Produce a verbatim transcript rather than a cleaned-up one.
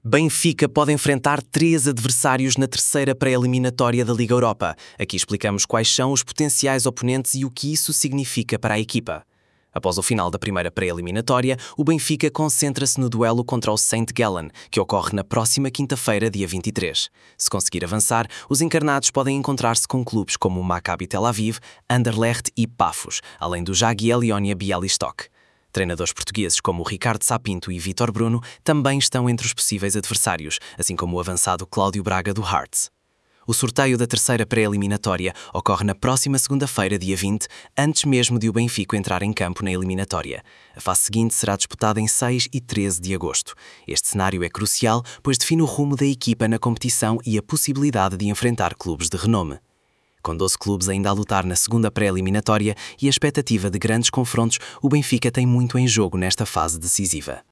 Benfica pode enfrentar três adversários na terceira pré-eliminatória da Liga Europa. Aqui explicamos quais são os potenciais oponentes e o que isso significa para a equipa. Após o final da primeira pré-eliminatória, o Benfica concentra-se no duelo contra o Saint Gallen, que ocorre na próxima quinta-feira, dia vinte e três. Se conseguir avançar, os encarnados podem encontrar-se com clubes como o Maccabi Tel Aviv, Anderlecht e Pafos, além do Jagiel Ionia Bialystok. Treinadores portugueses como o Ricardo Sapinto e Vítor Bruno também estão entre os possíveis adversários, assim como o avançado Cláudio Braga do Hearts. O sorteio da terceira pré-eliminatória ocorre na próxima segunda-feira, dia vinte, antes mesmo de o Benfica entrar em campo na eliminatória. A fase seguinte será disputada em seis e treze de agosto. Este cenário é crucial, pois define o rumo da equipa na competição e a possibilidade de enfrentar clubes de renome. Com doze clubes ainda a lutar na segunda pré-eliminatória e a expectativa de grandes confrontos, o Benfica tem muito em jogo nesta fase decisiva.